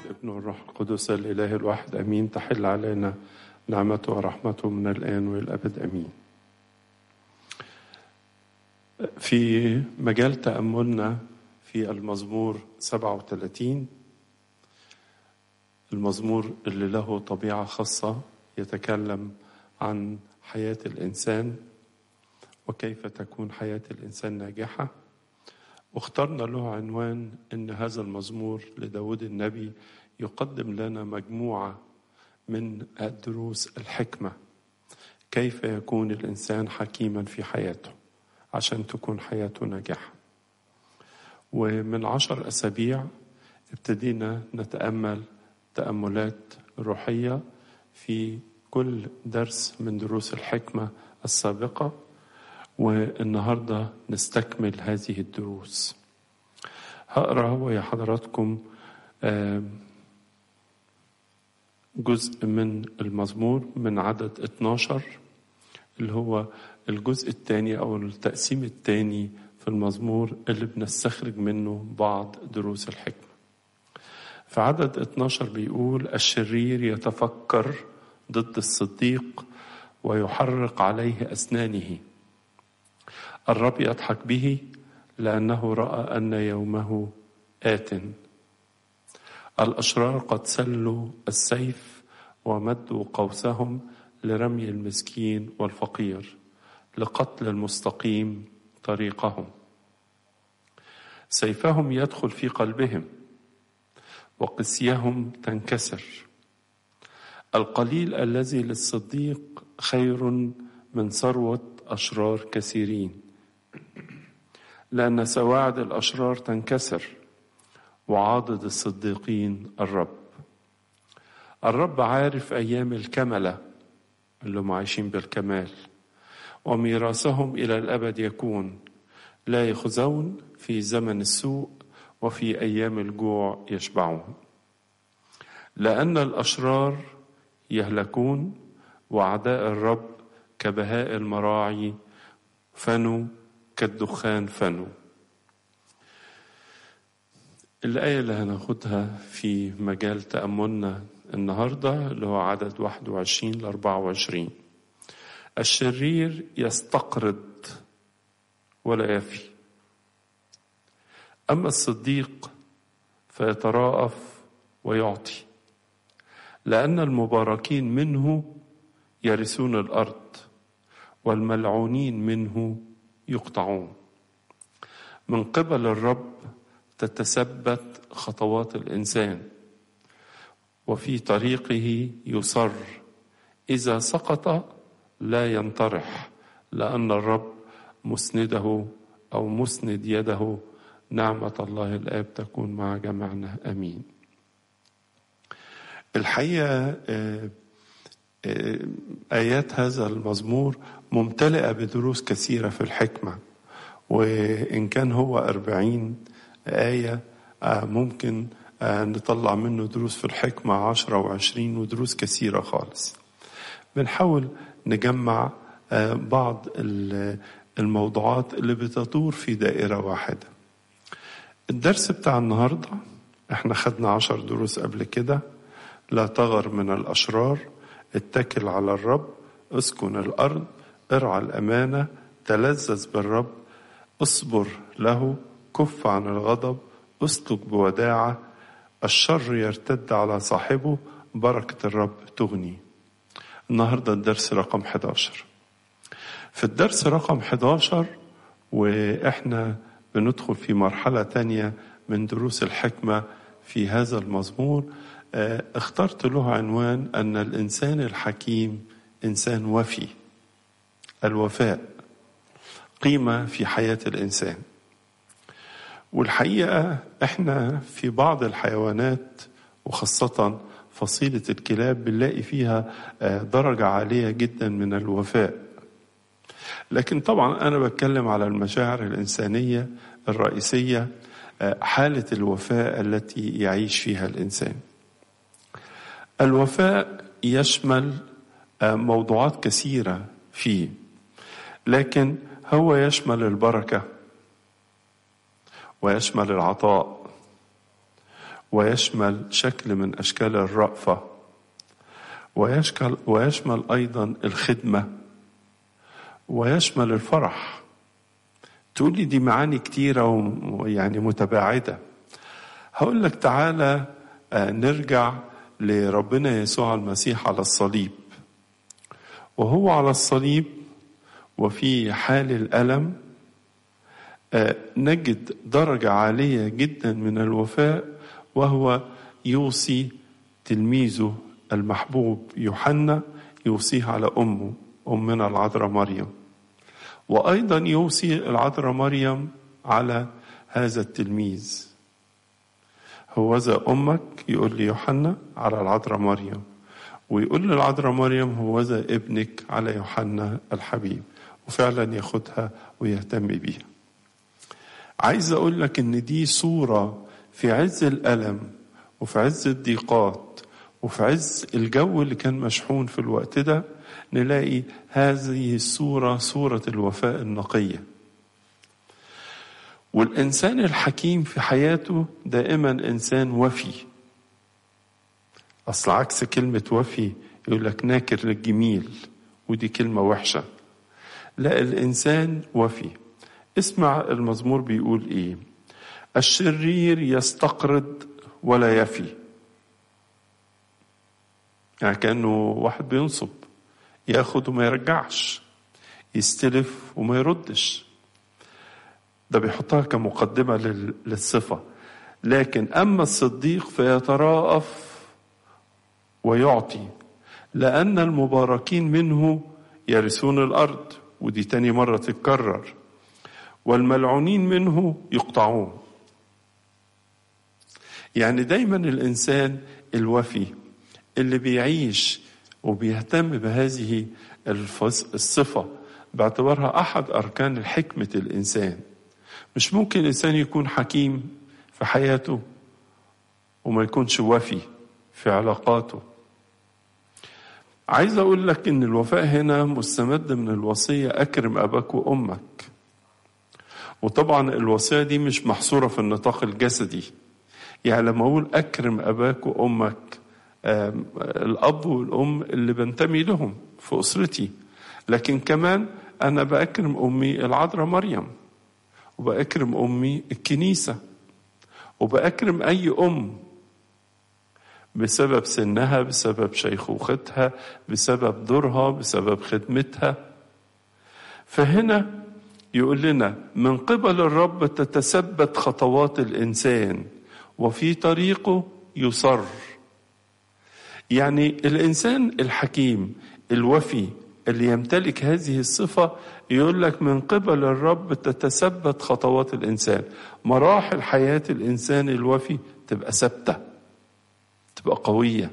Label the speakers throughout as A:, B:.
A: والابن والروح القدس الإله الواحد أمين. تحل علينا نعمته ورحمته من الآن والأبد أمين. في مجال تأملنا في المزمور 37، المزمور اللي له طبيعة خاصة يتكلم عن حياة الإنسان وكيف تكون حياة الإنسان ناجحة. واخترنا له عنوان إن هذا المزمور لداود النبي يقدم لنا مجموعة من الدروس الحكمة، كيف يكون الإنسان حكيما في حياته عشان تكون حياته ناجحة. ومن 10 أسابيع ابتدينا نتأمل تأملات روحية في كل درس من دروس الحكمة السابقة، والنهاردة نستكمل هذه الدروس. هقرأ ويا حضراتكم جزء من المزمور من عدد 12 اللي هو الجزء الثاني أو التقسيم الثاني في المزمور اللي بنستخرج منه بعض دروس الحكمة. في عدد 12 بيقول: الشرير يتفكر ضد الصديق ويحرق عليه أسنانه، الرب يضحك به لأنه رأى أن يومه آت. الأشرار قد سلوا السيف ومدوا قوسهم لرمي المسكين والفقير، لقتل المستقيم طريقهم. سيفهم يدخل في قلبهم وقسيهم تنكسر. القليل الذي للصديق خير من ثروة أشرار كثيرين، لأن سواعد الأشرار تنكسر وعاضد الصديقين الرب عارف أيام الكملة اللي هم عايشين بالكمال، وميراثهم إلى الأبد يكون، لا يخزون في زمن السوء وفي أيام الجوع يشبعون. لأن الأشرار يهلكون وأعداء الرب كبهاء المراعي فنوا كالدخان فنوا. الآية اللي هناخدها في مجال تأملنا النهاردة اللي هو عدد 21-24: الشرير يستقرض ولا يفي، أما الصديق فيتراءف ويعطي. لأن المباركين منه يرثون الأرض والملعونين منه يقطعون. من قبل الرب تتثبت خطوات الإنسان، وفي طريقه يصر. إذا سقط لا ينطرح، لأن الرب مسنده أو مسند يده. نعمة الله الآب تكون مع جميعنا آمين. الحقيقة آيات هذا المزمور ممتلئة بدروس كثيرة في الحكمة، وإن كان هو 40 آية ممكن نطلع منه دروس في الحكمة 10 و20 ودروس كثيرة خالص. بنحاول نجمع بعض الموضوعات اللي بتدور في دائرة واحدة. الدرس بتاع النهاردة احنا خدنا 10 دروس قبل كده: لا تغر من الأشرار، اتكل على الرب، اسكن الأرض، ارعى الأمانة، تلذذ بالرب، اصبر له، كف عن الغضب، اسلك بوداعة، الشر يرتد على صاحبه، بركة الرب تغني. النهاردة الدرس رقم 11. في الدرس رقم 11 وإحنا بندخل في مرحلة تانية من دروس الحكمة في هذا المزمور، اخترت له عنوان أن الإنسان الحكيم إنسان وفي. الوفاء قيمة في حياة الإنسان. والحقيقة احنا في بعض الحيوانات وخاصة فصيلة الكلاب بنلاقي فيها درجة عالية جدا من الوفاء. لكن طبعا أنا بتكلم على المشاعر الإنسانية الرئيسية، حالة الوفاء التي يعيش فيها الإنسان. الوفاء يشمل موضوعات كثيرة فيه، لكن هو يشمل البركة ويشمل العطاء ويشمل شكل من أشكال الرأفة، ويشمل أيضا الخدمة، ويشمل الفرح. تقول لي دي معاني كتيرة ويعني متباعدة. هقول لك تعالى نرجع لربنا يسوع المسيح على الصليب. وهو على الصليب وفي حال الألم نجد درجة عالية جدا من الوفاء، وهو يوصي تلميذه المحبوب يوحنا، يوصيه على أمنا العذراء مريم، وأيضا يوصي العذراء مريم على هذا التلميذ. هوذا أمك، يقول لي يوحنا، على العذراء مريم، ويقول للعذراء مريم هوذا ابنك على يوحنا الحبيب، وفعلا ياخدها ويهتم بيها. عايز أقول لك إن دي صورة في عز الألم وفي عز الضيقات وفي عز الجو اللي كان مشحون في الوقت ده، نلاقي هذه الصورة، صورة الوفاء النقية. والإنسان الحكيم في حياته دائما إنسان وفي. أصل عكس كلمة وفي يقول لك ناكر للجميل، ودي كلمة وحشة. لا، الإنسان وفي. اسمع المزمور بيقول إيه: الشرير يستقرض ولا يفي. يعني كأنه واحد بينصب، ياخد وما يرجعش، يستلف وما يردش. ده بيحطها كمقدمة للصفة. لكن أما الصديق فيتراءف ويعطي، لأن المباركين منه يرثون الأرض، ودي تاني مرة تتكرر، والملعونين منه يقطعون. يعني دايما الإنسان الوفي اللي بيعيش وبيهتم بهذه الصفة باعتبارها أحد أركان الحكمة الإنسان. مش ممكن الإنسان يكون حكيم في حياته وما يكونش وفي في علاقاته. عايز أقول لك إن الوفاء هنا مستمد من الوصية: أكرم أباك وأمك. وطبعا الوصية دي مش محصورة في النطاق الجسدي. يعني لما أقول أكرم أباك وأمك، الأب والأم اللي بنتمي لهم في أسرتي، لكن كمان أنا بأكرم أمي العذراء مريم، وبأكرم أمي الكنيسة، وبأكرم أي أم بسبب سنها، بسبب شيخوختها، بسبب دورها، بسبب خدمتها. فهنا يقول لنا: من قبل الرب تتثبت خطوات الإنسان وفي طريقه يصر. يعني الإنسان الحكيم الوفي اللي يمتلك هذه الصفة يقول لك من قبل الرب تتثبت خطوات الإنسان. مراحل حياة الإنسان الوفي تبقى ثابتة، تبقى قوية.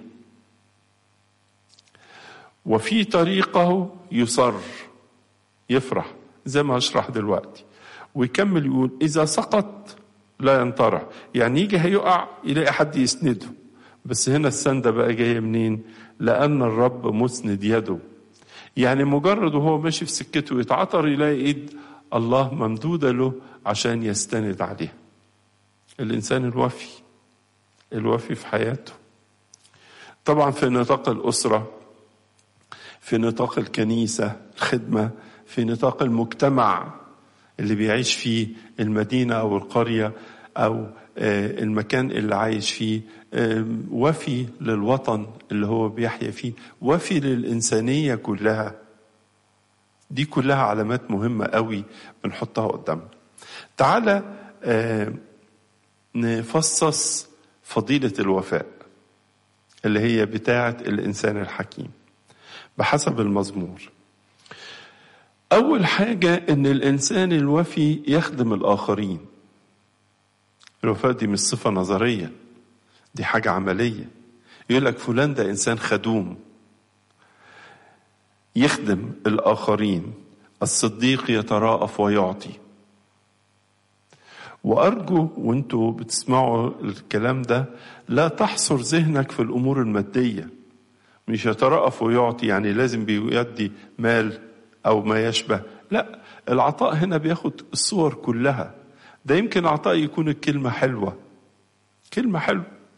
A: وفي طريقه يصر، يفرح، زي ما هشرح دلوقتي. ويكمل يقول: إذا سقط لا ينطرح. يعني يجي هيقع يلاقي حد يسنده. بس هنا السندة بقى جاية منين؟ لأن الرب مسند يده. يعني مجرد وهو ماشي في سكته يتعطر يلاقي ايد الله ممدودة له عشان يستند عليها. الإنسان الوفي في حياته. طبعا في نطاق الأسرة، في نطاق الكنيسة، الخدمة، في نطاق المجتمع اللي بيعيش فيه، المدينة أو القرية أو المكان اللي عايش فيه، وفي للوطن اللي هو بيحيا فيه، وفي للإنسانية كلها. دي كلها علامات مهمة قوي بنحطها قدامنا. تعالى نفصص فضيلة الوفاء اللي هي بتاعة الإنسان الحكيم بحسب المزمور. أول حاجة إن الإنسان الوفي يخدم الآخرين. الوفاء دي مش صفة نظرية، دي حاجة عملية. يقول لك فلان ده إنسان خدوم، يخدم الآخرين. الصديق يتراءف ويعطي. وأرجو وانتوا بتسمعوا الكلام ده لا تحصر ذهنك في الأمور المادية. مش يتراءف ويعطي يعني لازم بيدي مال أو ما يشبه، لا، العطاء هنا بياخد الصور كلها. ده يمكن عطاء يكون الكلمة حلوة، كلمة حلوة،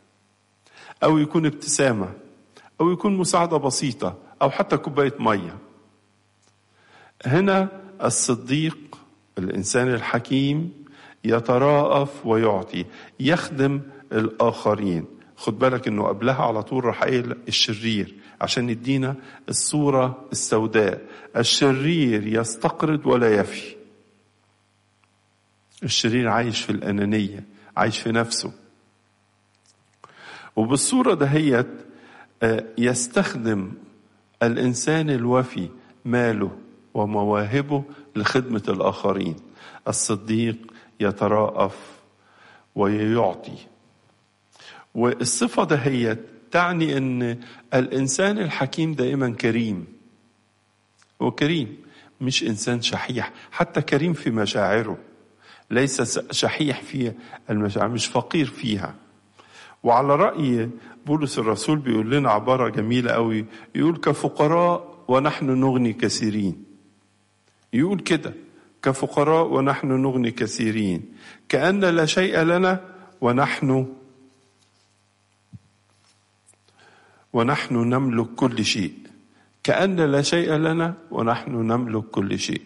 A: أو يكون ابتسامة، أو يكون مساعدة بسيطة، أو حتى كوباية مية. هنا الصديق الإنسان الحكيم يتراءف ويعطي، يخدم الآخرين. خد بالك إنه قبلها على طول راح قايل الشرير عشان يدينا الصورة السوداء. الشرير يستقرض ولا يفي. الشرير عايش في الأنانية، عايش في نفسه. وبالصورة دهيت يستخدم الإنسان الوفي ماله ومواهبه لخدمة الآخرين. الصديق يتراءف ويعطي. والصفة دهيت تعني أن الإنسان الحكيم دائما كريم. وكريم مش إنسان شحيح، حتى كريم في مشاعره، ليس شحيح في المشاعر، مش فقير فيها. وعلى رأي بولس الرسول بيقول لنا عبارة جميلة قوي، يقول كفقراء ونحن نغني كثيرين. يقول كده كفقراء ونحن نغني كثيرين، كأن لا شيء لنا ونحن نملك كل شيء. كأن لا شيء لنا ونحن نملك كل شيء.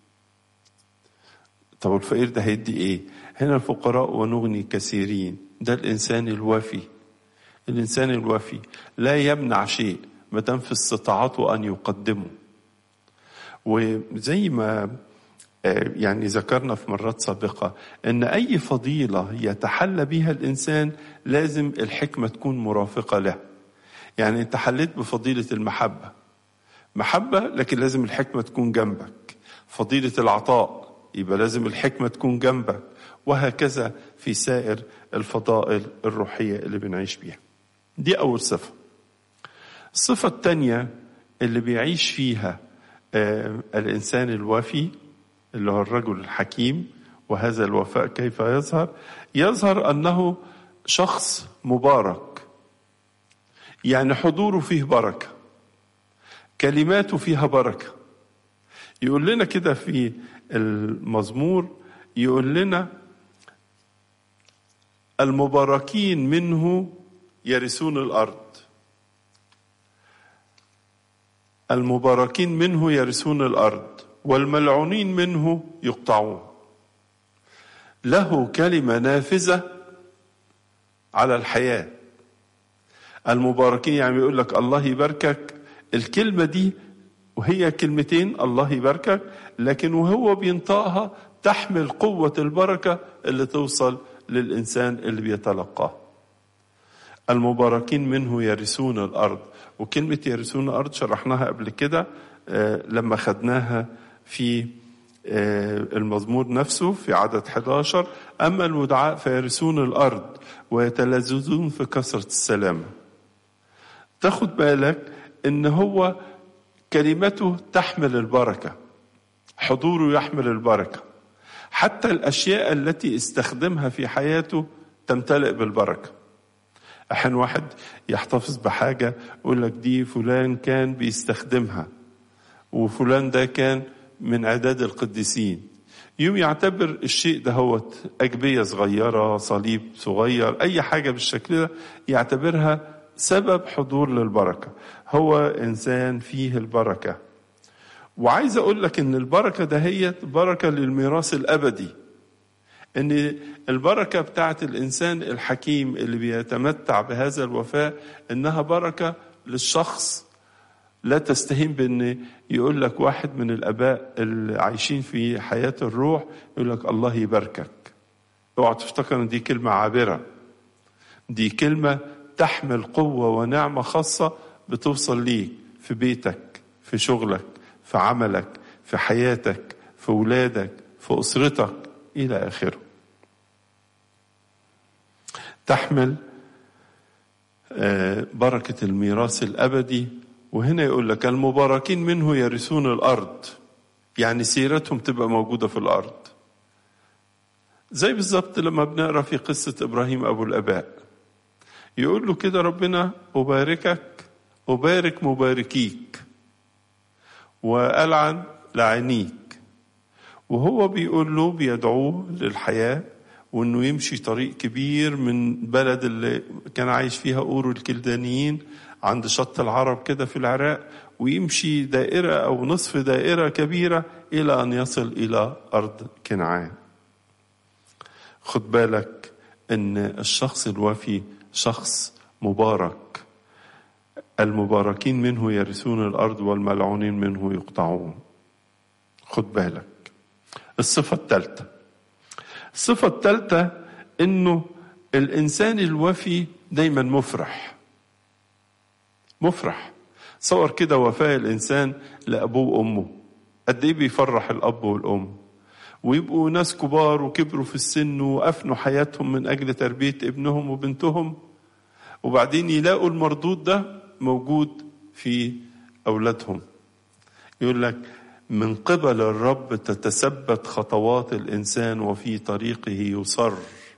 A: طب الفقير ده هيدي ايه؟ هنا الفقراء ونغني كثيرين، ده الإنسان الوفي. الإنسان الوفي لا يمنع شيء ما دام في استطاعته أن يقدمه. وزي ما يعني ذكرنا في مرات سابقة أن أي فضيلة يتحلى بها الإنسان لازم الحكمة تكون مرافقة له. يعني أنت حليت بفضيلة المحبة، محبة، لكن لازم الحكمة تكون جنبك. فضيلة العطاء يبقى لازم الحكمة تكون جنبك، وهكذا في سائر الفضائل الروحية اللي بنعيش بيها. دي أول صفة. الصفة الثانية اللي بيعيش فيها الإنسان الوفي اللي هو الرجل الحكيم، وهذا الوفاء كيف يظهر أنه شخص مبارك. يعني حضوره فيه بركة، كلماته فيها بركة. يقول لنا كده في المزمور، يقول لنا المباركين منه يرثون الأرض. المباركين منه يرثون الأرض والملعونين منه يقطعون. له كلمة نافذة على الحياة. المباركين يعني يقول لك الله يباركك، الكلمة دي وهي كلمتين الله يباركك، لكن وهو بينطقها تحمل قوة البركة اللي توصل للإنسان اللي بيتلقاه. المباركين منه يرثون الأرض. وكلمة يرثون الأرض شرحناها قبل كده لما خدناها في المزمور نفسه في عدد 11. أما الودعاء فيرثون الأرض ويتلذذون في كثرة السلام. تاخد بالك إن هو كلمته تحمل البركة، حضوره يحمل البركة، حتى الأشياء التي استخدمها في حياته تمتلئ بالبركة. أحيانا واحد يحتفظ بحاجة يقول لك دي فلان كان بيستخدمها، وفلان ده كان من عداد القديسين، يوم يعتبر الشيء ده هو أجبية صغيرة، صليب صغير، أي حاجة بالشكل ده يعتبرها سبب حضور للبركة. هو إنسان فيه البركة. وعايز أقول لك إن البركة ده هي بركة للميراث الأبدي. إن البركة بتاعت الإنسان الحكيم اللي بيتمتع بهذا الوفاء إنها بركة للشخص. لا تستهين بأن يقول لك واحد من الآباء اللي عايشين في حياة الروح يقول لك الله يباركك. اوعى تفتكر ان دي كلمة عابرة، دي كلمة تحمل قوة ونعمة خاصة بتوصل ليك في بيتك، في شغلك، في عملك، في حياتك، في ولادك، في أسرتك إلى آخره. تحمل بركة الميراث الأبدي. وهنا يقول لك المباركين منه يرثون الأرض، يعني سيرتهم تبقى موجودة في الأرض. زي بالظبط لما بنقرأ في قصة إبراهيم أبو الآباء، يقول له كده ربنا أباركك أبارك مباركيك وألعن لعنيك. وهو بيقول له بيدعوه للحياة وانه يمشي طريق كبير من بلد اللي كان عايش فيها أورو الكلدانيين عند شط العرب كده في العراق، ويمشي دائرة أو نصف دائرة كبيرة إلى أن يصل إلى أرض كنعان. خد بالك إن الشخص الوفي شخص مبارك، المباركين منه يرثون الأرض والملعونين منه يقطعون. خد بالك. الصفة الثالثة إنه الإنسان الوفي دايما مفرح. صور كده وفاء الإنسان لأبوه وأمه قد إيه بيفرح الأب والأم، ويبقوا ناس كبار وكبروا في السن وأفنوا حياتهم من أجل تربية ابنهم وبنتهم، وبعدين يلاقوا المردود ده موجود في أولادهم. يقول لك من قبل الرب تتثبت خطوات الإنسان وفي طريقه يصر.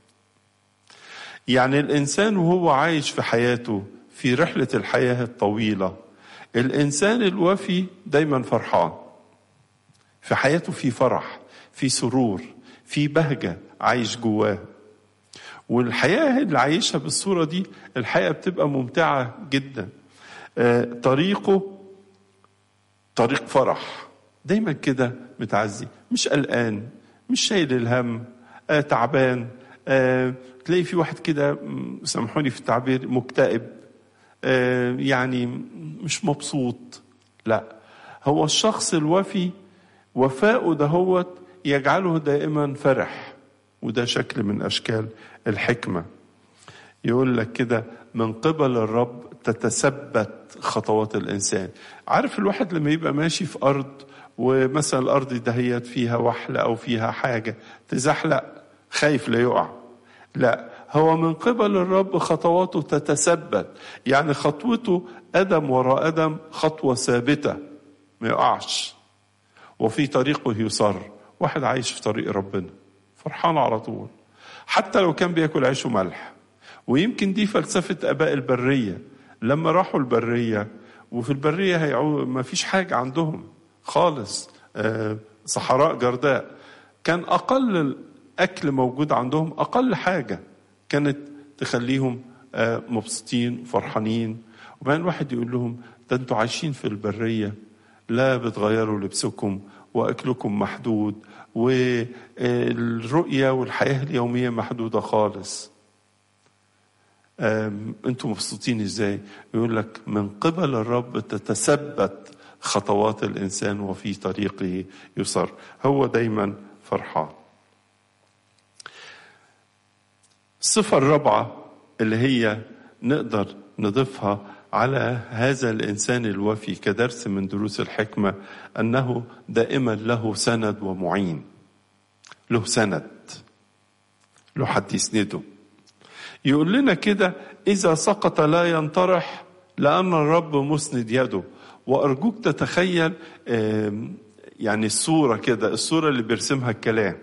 A: يعني الإنسان وهو عايش في حياته في رحلة الحياة الطويلة، الإنسان الوفي دايما فرحان في حياته، في فرح، في سرور، في بهجة عايش جواه. والحياة اللي عايشها بالصورة دي الحياة بتبقى ممتعة جدا. طريقه طريق فرح، دايما كده متعزي، مش قلقان، مش شايل الهم، تعبان. تلاقي في واحد كده، سامحوني في التعبير، مكتئب، يعني مش مبسوط. لا، هو الشخص الوفي وفاؤه دهوت يجعله دائما فرح، وده شكل من أشكال الحكمة. يقول لك كده من قبل الرب تتثبت خطوات الإنسان. عارف الواحد لما يبقى ماشي في أرض، ومثلا الأرض دهيت فيها وحلة أو فيها حاجة تزحلق، خايف لا يقع. لا، هو من قبل الرب خطواته تتثبت، يعني خطوته قدم وراء قدم، خطوة ثابتة ما يقعش، وفي طريقه يصر. واحد عايش في طريق ربنا فرحان على طول، حتى لو كان بياكل عيش وملح. ويمكن دي فلسفة آباء البرية، لما راحوا البرية، وفي البرية ما فيش حاجة عندهم خالص، صحراء جرداء، كان أقل أكل موجود عندهم، أقل حاجة كانت تخليهم مبسوطين وفرحانين. وبعدين الواحد يقول لهم ده انتوا عايشين في البرية، لا بتغيروا لبسكم وأكلكم محدود والرؤية والحياة اليومية محدودة خالص، انتوا مبسوطين ازاي؟ يقول لك من قبل الرب تتثبت خطوات الإنسان وفي طريقه يصر. هو دايما فرحان. الصفة الرابعة اللي هي نقدر نضيفها على هذا الإنسان الوفي كدرس من دروس الحكمة، أنه دائما له سند ومعين، له سند، له حد يسنده. يقول لنا كده إذا سقط لا ينطرح لأن الرب مسند يده. وأرجوك تتخيل يعني الصورة كده، الصورة اللي بيرسمها الكلام.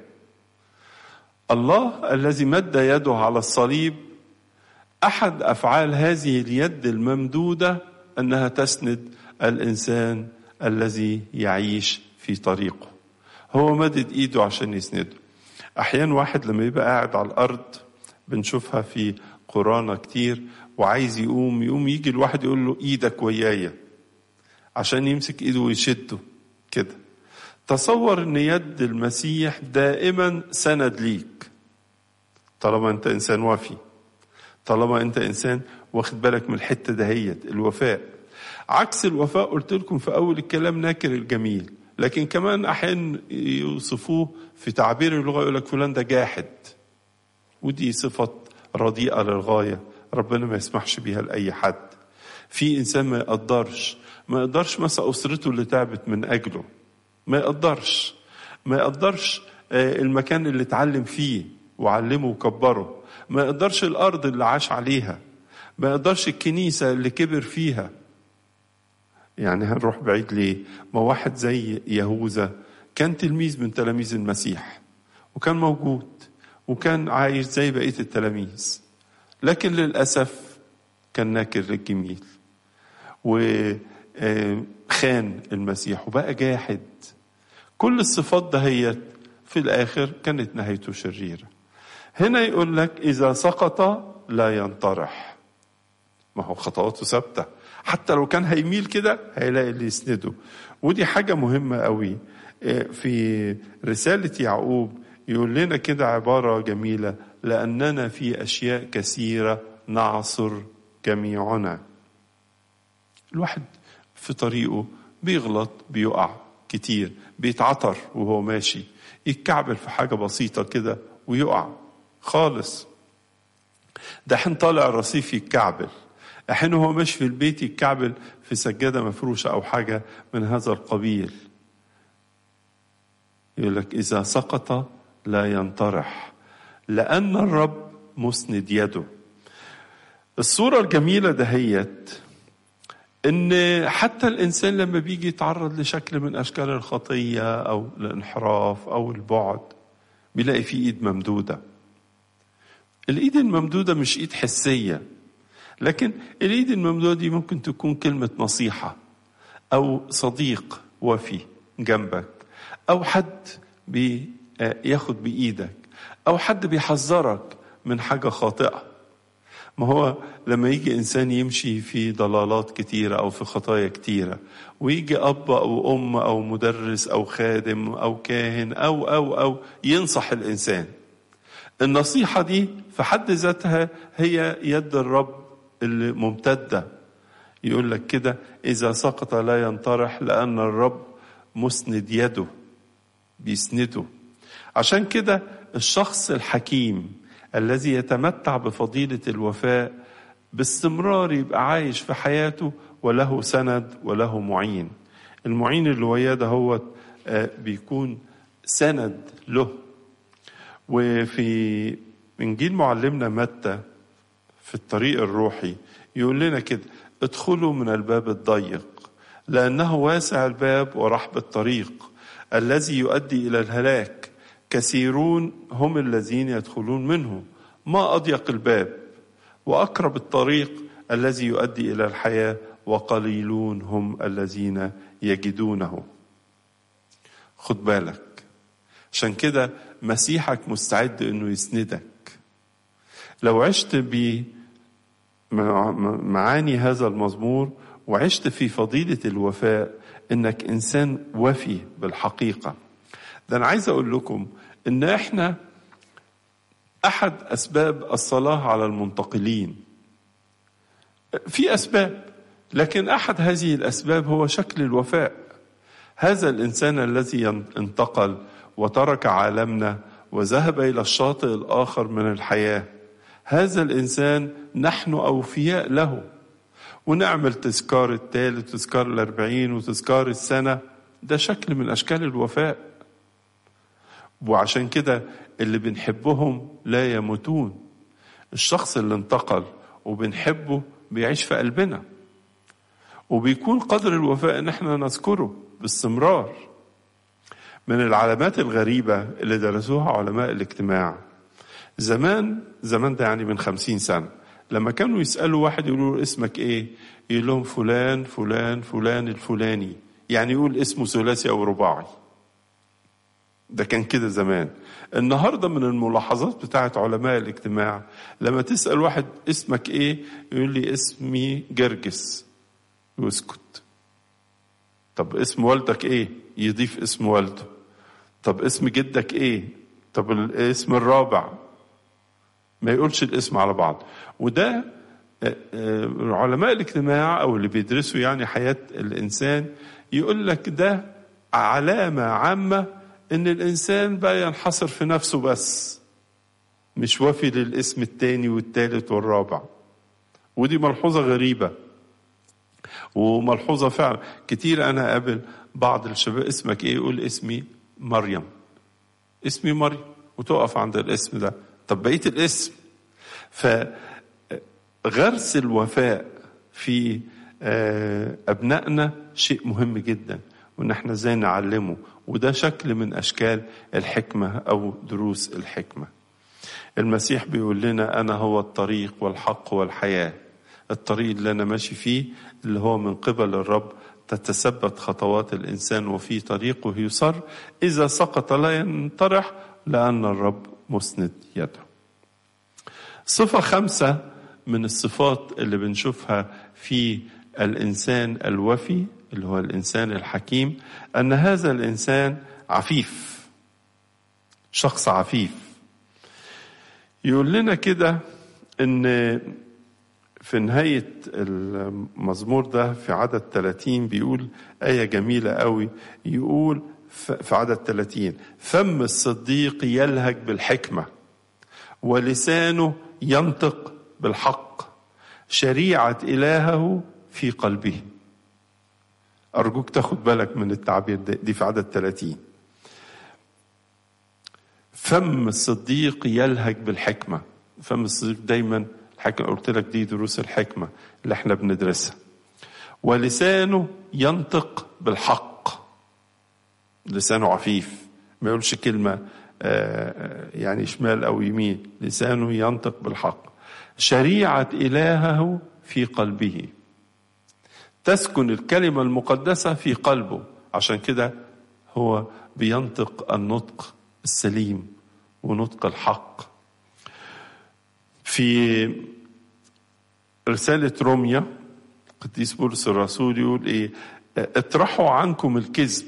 A: الله الذي مد يده على الصليب، أحد أفعال هذه اليد الممدودة أنها تسند الإنسان الذي يعيش في طريقه. هو مدد إيده عشان يسنده. أحيانا واحد لما يبقى قاعد على الأرض، بنشوفها في قرانا كتير، وعايز يقوم يجي الواحد يقول له إيدك ويايا، عشان يمسك إيده ويشده كده. تصور أن يد المسيح دائما سند ليك، طالما أنت إنسان وفي، طالما أنت إنسان واخد بالك من الحتة دهيت، الوفاء. عكس الوفاء قلت لكم في أول الكلام ناكر الجميل، لكن كمان أحيانا يوصفوه في تعبير اللغة، يقول لك فلان ده جاحد، ودي صفة رديئة للغاية، ربنا ما يسمحش بيها لأي حد. في إنسان ما يقدرش مثلا أسرته اللي تعبت من أجله، ما يقدرش المكان اللي اتعلم فيه وعلمه وكبره، ما يقدرش الأرض اللي عاش عليها، ما يقدرش الكنيسة اللي كبر فيها. يعني هنروح بعيد ليه؟ ما واحد زي يهوذا كان تلميذ من تلاميذ المسيح، وكان موجود وكان عايش زي بقية التلاميذ، لكن للأسف كان ناكر للجميل وخان المسيح وبقى جاحد. كل الصفات دهيت في الآخر كانت نهايته شريرة. هنا يقول لك إذا سقط لا ينطرح. ما هو خطواته ثابتة، حتى لو كان هيميل كده هيلاقي اللي يسنده. ودي حاجة مهمة قوي. في رسالة يعقوب يقول لنا كده عبارة جميلة: لأننا في أشياء كثيرة نعصر جميعنا. الواحد في طريقه بيغلط، بيقع كتير، بيتعطر وهو ماشي، يتكعبل في حاجة بسيطة كده ويقع خالص. ده حين طالع الرصيف يتكعبل، حين هو ماشي في البيت يتكعبل في سجادة مفروشة أو حاجة من هذا القبيل. يقول لك إذا سقط لا ينطرح لأن الرب مسند يده. الصورة الجميلة دهيت إن حتى الإنسان لما بيجي يتعرض لشكل من أشكال الخطية أو الانحراف أو البعد بيلاقي فيه إيد ممدودة. الإيد الممدودة مش إيد حسية، لكن الإيد الممدودة دي ممكن تكون كلمة نصيحة، أو صديق وفي جنبك، أو حد بياخد بإيدك، أو حد بيحذرك من حاجة خاطئة. ما هو لما يجي إنسان يمشي في ضلالات كتيرة أو في خطايا كتيرة، ويجي أب أو أم أو مدرس أو خادم أو كاهن أو ينصح الإنسان، النصيحة دي في حد ذاتها هي يد الرب اللي ممتدة. يقول لك كده إذا سقط لا ينطرح لأن الرب مسند يده، بيسنده. عشان كده الشخص الحكيم الذي يتمتع بفضيلة الوفاء باستمرار يبقى عايش في حياته وله سند وله معين. المعين اللي وياه ده هو بيكون سند له. وفي إنجيل معلمنا متى في الطريق الروحي يقول لنا كده: ادخلوا من الباب الضيق لأنه واسع الباب ورحب الطريق الذي يؤدي إلى الهلاك، كثيرون هم الذين يدخلون منه. ما أضيق الباب وأقرب الطريق الذي يؤدي إلى الحياة، وقليلون هم الذين يجدونه. خد بالك، عشان كده مسيحك مستعد إنه يسندك. لو عشت بمعاني هذا المزمور وعشت في فضيلة الوفاء، إنك إنسان وفي بالحقيقة. ده أنا عايز أقول لكم إن إحنا أحد أسباب الصلاة على المنتقلين. في أسباب، لكن أحد هذه الأسباب هو شكل الوفاء. هذا الإنسان الذي انتقل وترك عالمنا وذهب إلى الشاطئ الآخر من الحياة، هذا الإنسان نحن أوفياء له، ونعمل تذكار الثالث وتذكار 40 وتذكار السنة. ده شكل من أشكال الوفاء. وعشان كده اللي بنحبهم لا يموتون. الشخص اللي انتقل وبنحبه بيعيش في قلبنا، وبيكون قدر الوفاء ان احنا نذكره باستمرار. من العلامات الغريبة اللي درسوها علماء الاجتماع زمان ده يعني من 50 سنة، لما كانوا يسألوا واحد يقولوا له اسمك ايه، يقول لهم فلان فلان فلان الفلاني، يعني يقول اسمه ثلاثي او رباعي. ده كان كده زمان. النهاردة من الملاحظات بتاعت علماء الاجتماع لما تسأل واحد اسمك ايه، يقول لي اسمي جرجس، واسكت. طب اسم والدك ايه، يضيف اسم والده. طب اسم جدك ايه، طب الاسم الرابع، ما يقولش الاسم على بعض. وده علماء الاجتماع او اللي بيدرسوا يعني حياة الانسان يقول لك ده علامة عامة ان الانسان بقى ينحصر في نفسه بس، مش وافي للاسم التاني والتالت والرابع. ودي ملحوظة غريبة وملحوظة فعلا كتير. انا قابل بعض الشباب اسمك ايه، يقول اسمي مريم، اسمي مريم، وتقف عند الاسم ده. طب بقية الاسم. فغرس الوفاء في أبنائنا شيء مهم جدا، وإن احنا ازاي نعلمه. وده شكل من أشكال الحكمة أو دروس الحكمة. المسيح بيقول لنا أنا هو الطريق والحق والحياة. الطريق اللي أنا ماشي فيه اللي هو من قبل الرب تتثبت خطوات الإنسان وفي طريقه يسر. إذا سقط لا ينطرح لأن الرب مسند يده. صفة 5 من الصفات اللي بنشوفها في الإنسان الوفي اللي هو الإنسان الحكيم، أن هذا الإنسان عفيف، شخص عفيف. يقول لنا كده إن في نهاية المزمور ده في عدد 30 بيقول آية جميلة قوي، يقول في عدد 30: فم الصديق يلهج بالحكمة ولسانه ينطق بالحق، شريعة إلهه في قلبه. أرجوك تاخد بالك من التعبير ده، دي في عدد 30. فم الصديق يلهج بالحكمة. فم الصديق دايما الحكمة، قلت لك دي دروس الحكمة اللي احنا بندرسها. ولسانه ينطق بالحق، لسانه عفيف، ما يقولش كلمة يعني شمال أو يمين، لسانه ينطق بالحق. شريعة إلهه في قلبه، تسكن الكلمة المقدسة في قلبه، عشان كده هو بينطق النطق السليم ونطق الحق. في رسالة روميا قديس بولس الرسول يقول ايه: اطرحوا عنكم الكذب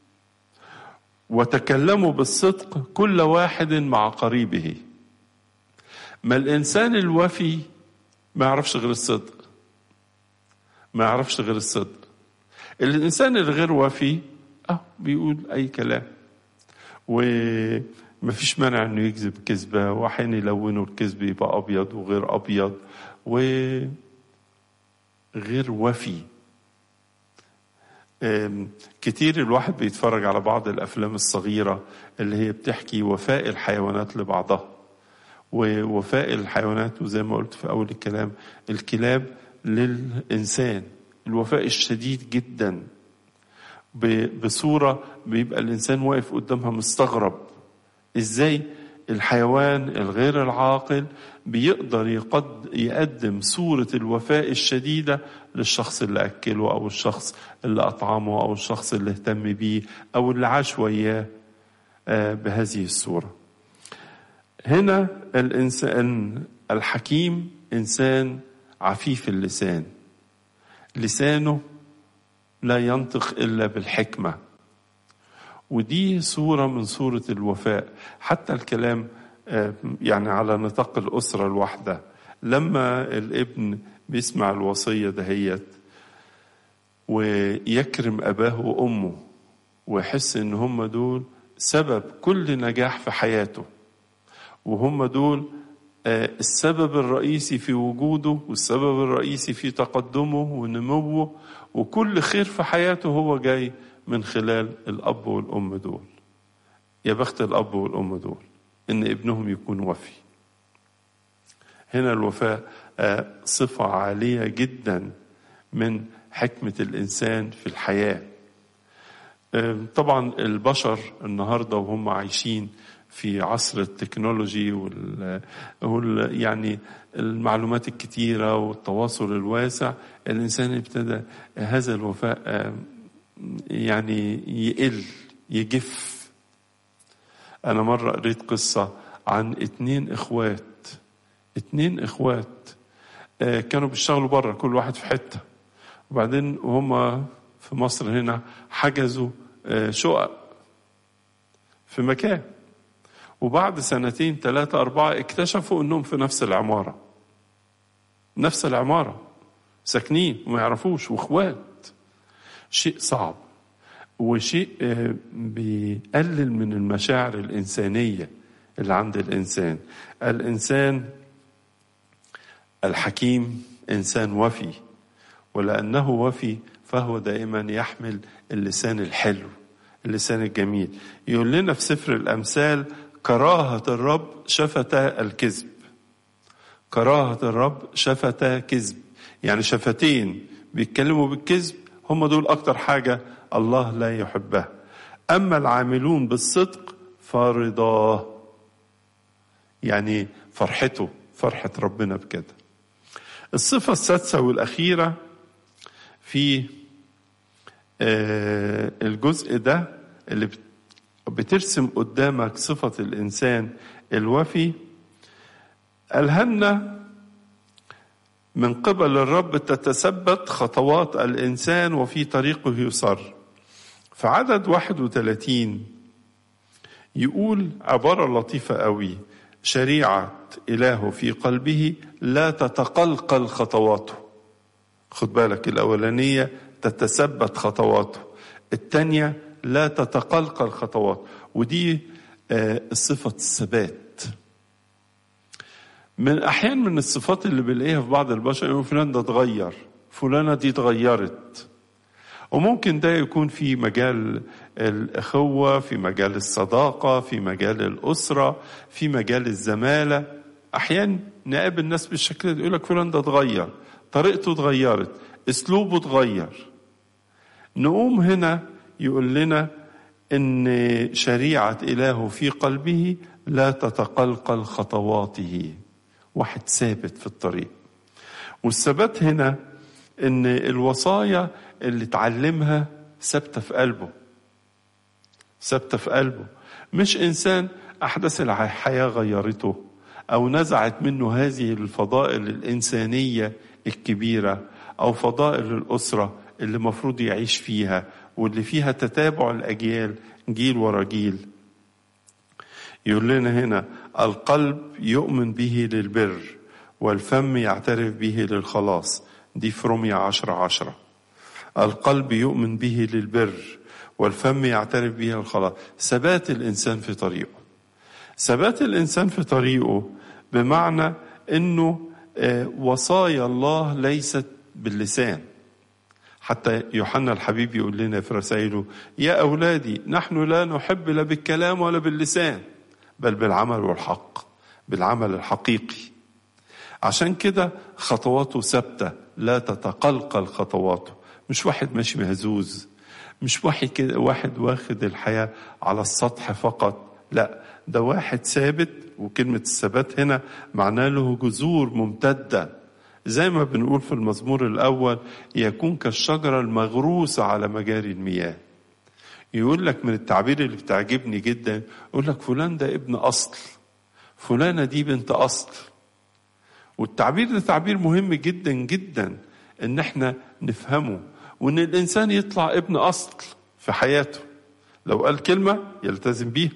A: وتكلموا بالصدق كل واحد مع قريبه. ما الإنسان الوفي ما يعرفش غير الصدق، ما يعرفش غير الصدق. الإنسان الغير وفي بيقول أي كلام، وما فيش مانع إنه يكذب كذبة، وحين يلونوا الكذب يبقى أبيض وغير أبيض وغير وفي. كتير الواحد بيتفرج على بعض الأفلام الصغيرة اللي هي بتحكي وفاء الحيوانات لبعضها، ووفاء الحيوانات، وزي ما قلت في أول الكلام الكلاب للإنسان، الوفاء الشديد جدا بصورة بيبقى الإنسان واقف قدامها مستغرب إزاي الحيوان الغير العاقل بيقدر يقدم صورة الوفاء الشديدة للشخص اللي أكله أو الشخص اللي أطعمه أو الشخص اللي اهتم بيه أو اللي عاش وياه بهذه الصورة. هنا الإنسان الحكيم إنسان عفيف اللسان، لسانه لا ينطق إلا بالحكمة، ودي صورة من صورة الوفاء. حتى الكلام يعني على نطاق الأسرة الواحدة، لما الابن بيسمع الوصية دهيت ويكرم أباه وأمه ويحس إن هم دول سبب كل نجاح في حياته، وهم دول السبب الرئيسي في وجوده والسبب الرئيسي في تقدمه ونموه، وكل خير في حياته هو جاي من خلال الأب والأم دول. يا بخت الأب والأم دول إن ابنهم يكون وفي. هنا الوفاء صفة عالية جدا من حكمة الإنسان في الحياة. طبعا البشر النهاردة وهم عايشين في عصر التكنولوجي يعني المعلومات الكتيرة والتواصل الواسع، الإنسان ابتدى هذا الوفاء يعني يقل يجف. أنا مرة قريت قصة عن 2 إخوات كانوا بيشتغلوا برا، كل واحد في حتة، وبعدين وهم في مصر هنا حجزوا شقق في مكان، وبعد 2 3 4 اكتشفوا انهم في نفس العمارة ساكنين وما يعرفوش، واخوات. شيء صعب وشيء بيقلل من المشاعر الإنسانية اللي عند الإنسان. الإنسان الحكيم إنسان وفي، ولأنه وفي فهو دائما يحمل اللسان الحلو، اللسان الجميل. يقول لنا في سفر الأمثال: كراهة الرب شفتا الكذب. كراهة الرب شفتا كذب، يعني شفتين بيتكلموا بالكذب، هم دول أكتر حاجة الله لا يحبها. أما العاملون بالصدق فرضاه، يعني فرحة ربنا بكده. الصفة السادسة والأخيرة في الجزء ده اللي بترسم قدامك صفة الإنسان الوفي، قالها لنا من قبل الرب تتثبت خطوات الإنسان وفي طريقه يصر. في عدد 31 يقول عبارة لطيفة قوي: شريعة إلهه في قلبه لا تتقلقل خطواته. خد بالك، الأولانية تتثبت خطواته، التانية لا تتقلقل خطواته، ودي الصفة الثبات. من أحيان من الصفات اللي بنلاقيها في بعض البشر يقول فلان ده اتغير، فلانة دي اتغيرت. وممكن ده يكون في مجال الأخوة، في مجال الصداقة، في مجال الأسرة، في مجال الزمالة. أحيانا نقابل الناس بالشكل ده، يقول لك فلان ده اتغير، طريقته اتغيرت، أسلوبه اتغير. نقوم هنا يقول لنا إن شريعة إلهه في قلبه لا تتقلقل خطواته، واحد ثابت في الطريق. والثبات هنا إن الوصايا اللي اتعلمها ثابتة في قلبه، ثابتة في قلبه، مش إنسان أحداث الحياة غيرته أو نزعت منه هذه الفضائل الإنسانية الكبيرة أو فضائل الأسرة اللي مفروض يعيش فيها واللي فيها تتابع الأجيال جيل ورا جيل. يقول لنا هنا: القلب يؤمن به للبر والفم يعترف به للخلاص. دي في رومية 10:10. القلب يؤمن به للبر والفم يعترف به للخلاص. ثبات الإنسان في طريقه، ثبات الإنسان في طريقه بمعنى أنه وصايا الله ليست باللسان. حتى يوحنا الحبيب يقول لنا في رسائله: يا أولادي نحن لا نحب لا بالكلام ولا باللسان بل بالعمل والحق، بالعمل الحقيقي. عشان كده خطواته ثابتة لا تتقلقل خطواته. مش واحد ماشي مهزوز، مش واحد كده واحد واخد الحياة على السطح فقط، لا، ده واحد ثابت. وكلمة الثبات هنا معناه له جذور ممتدة، زي ما بنقول في المزمور الأول: يكون كالشجرة المغروسة على مجاري المياه. يقول لك من التعبير اللي بتعجبني جدا، يقول لك فلان ده ابن أصل، فلانة دي بنت أصل. والتعبير ده تعبير مهم جدا جدا ان احنا نفهمه، وان الانسان يطلع ابن اصل في حياته. لو قال كلمة يلتزم بيها،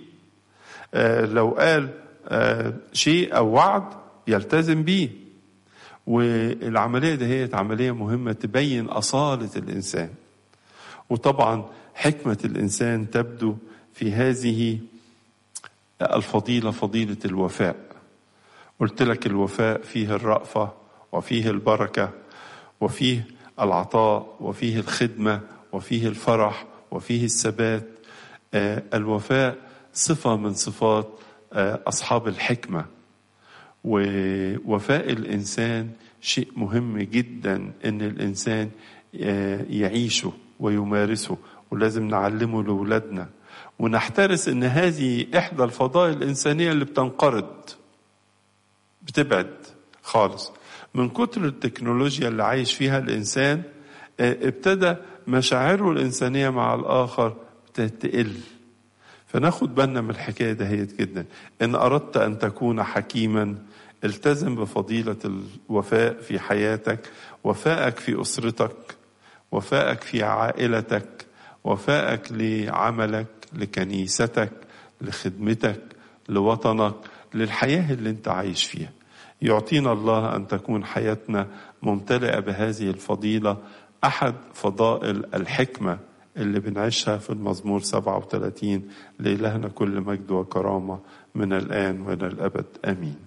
A: لو قال شيء او وعد يلتزم بيه. والعملية دي هي عملية مهمة تبين أصالة الإنسان. وطبعا حكمة الإنسان تبدو في هذه الفضيلة، فضيلة الوفاء. قلت لك الوفاء فيه الرأفة وفيه البركة وفيه العطاء وفيه الخدمة وفيه الفرح وفيه الثبات. الوفاء صفة من صفات أصحاب الحكمة. ووفاء الإنسان شيء مهم جدا إن الإنسان يعيشه ويمارسه، ولازم نعلمه لأولادنا، ونحترس إن هذه إحدى الفضائل الإنسانية اللي بتنقرض، بتبعد خالص من كتر التكنولوجيا اللي عايش فيها الإنسان. ابتدى مشاعره الإنسانية مع الآخر تقل. فناخد بالنا من الحكاية دهيت جدا. إن أردت أن تكون حكيما التزم بفضيلة الوفاء في حياتك، وفائك في أسرتك، وفائك في عائلتك، وفائك لعملك، لكنيستك، لخدمتك، لوطنك، للحياة اللي انت عايش فيها. يعطينا الله أن تكون حياتنا ممتلئة بهذه الفضيلة، أحد فضائل الحكمة اللي بنعيشها في المزمور 37. لإلهنا كل مجد وكرامة من الآن وإلى الأبد، آمين.